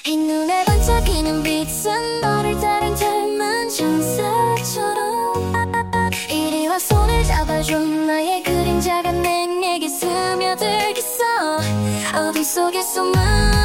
이 눈에 반짝이는 빛은 너를 따른 닮은 천사처럼 이리 와 손을 잡아줘 나의 그림자가 내게 스며들겠어 어둠 속에 숨은